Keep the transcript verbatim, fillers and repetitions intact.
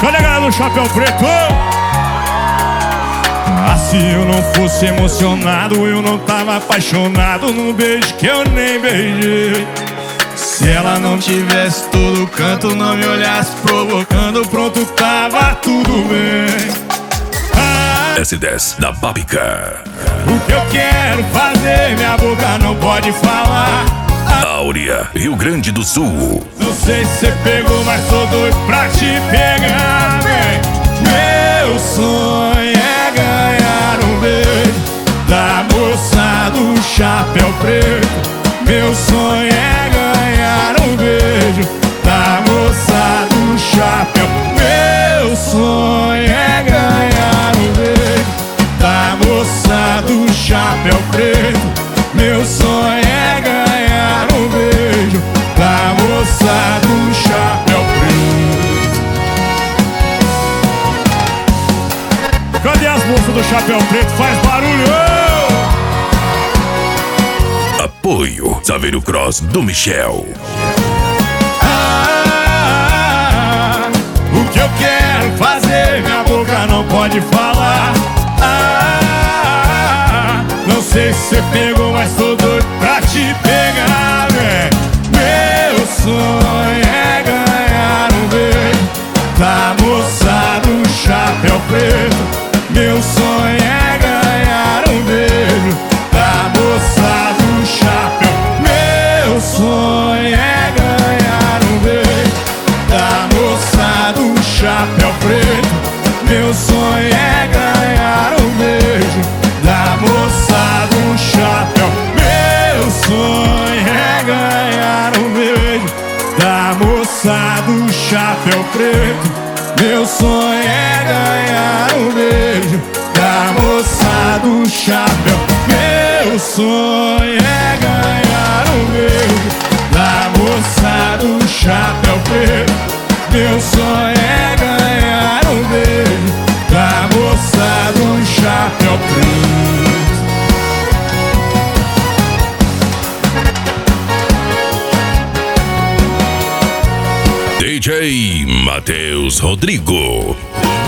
Cadê a galera do Chapéu Preto? Ah, se eu não fosse emocionado, eu não tava apaixonado num beijo que eu nem beijei. Se ela não tivesse todo canto, não me olhasse provocando, pronto, tava tudo bem. Ah, S dez da Babica. o que eu quero fazer, minha boca não pode falar. Áurea, Rio Grande do Sul. Não sei se você pegou, mas tô doido pra te pegar, vem. Meu sonho é ganhar um beijo da moça do Chapéu Preto. Meu sonho é ganhar um beijo da moça do chapéu. Meu sonho é ganhar um beijo da moça do Chapéu Preto. Meu sonho é ganhar um beijo da moça do Chapéu Preto. Cadê as moças do Chapéu Preto? Faz barulho! Apoio Saveiro Cross do Michel. Ah, o que eu quero fazer, minha boca não pode falar. Ah, não sei se você pegou, mas tô doido pra te pegar, véi. Meu sonho é ganhar um beijo da moça do Chapéu Preto. Meu sonho é ganhar um beijo da moça do chapéu. Meu sonho é ganhar um beijo da moça do Chapéu Preto. Meu sonho é ganhar um beijo da moça do chapéu. Meu sonho é ganhar um beijo da moça do Chapéu Preto. Meu sonho é ganhar um beijo da moça do chapéu. Meu sonho é ganhar um beijo da moça do Chapéu Preto. Meu sonho é ganhar um beijo da moça do Chapéu Preto. D J Matheus Rodrigo.